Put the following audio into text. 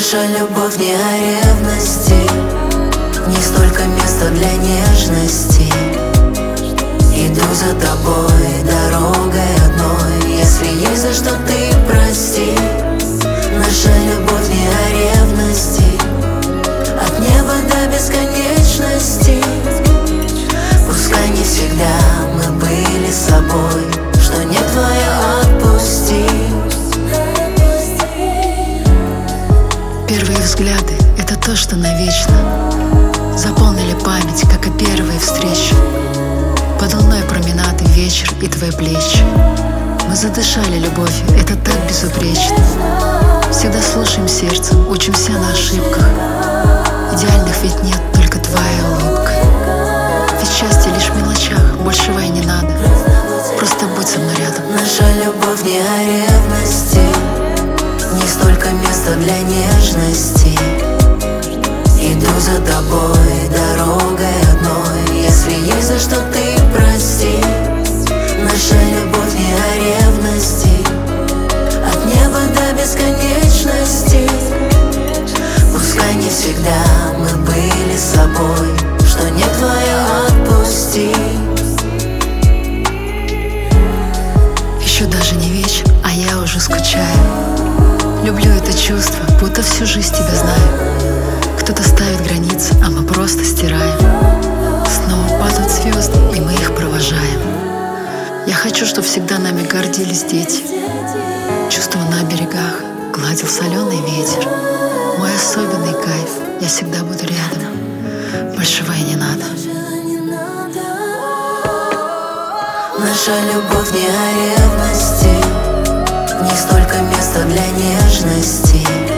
Наша любовь не о ревности, не столько места для нежности. Иду за тобой дорогой одной, если есть за что ты прости. Наша любовь не о ревности, от неба до бесконечности. Пускай не всегда мы были собой, что не твое отпусти. Первые взгляды — это то, что навечно заполнили память, как и первые встречи. Под луной променад и вечер, и твои плечи. Мы задышали любовью, это так безупречно. Всегда слушаем сердцем, учимся на ошибках. Идеальных ведь нет, только твоя улыбка. Ведь счастье лишь в мелочах, большего и не надо. Просто будь со мной рядом. Наша любовь не о ревности, не столько места для нежности. Иду за тобой дорогой одной, если есть за что ты прости. Наша любовь не о ревности, от неба до бесконечности. Пускай не всегда мы были собой, что не твое отпусти. Еще даже не вечер, а я уже скучаю. Люблю это чувство, будто всю жизнь тебя знаю. Кто-то ставит границы, а мы просто стираем. Снова падают звезды, и мы их провожаем. Я хочу, чтобы всегда нами гордились дети. Чувство на берегах гладил соленый ветер. Мой особенный кайф, я всегда буду рядом. Большего и не надо. Наша любовь не о ревности, не столько места для нежности.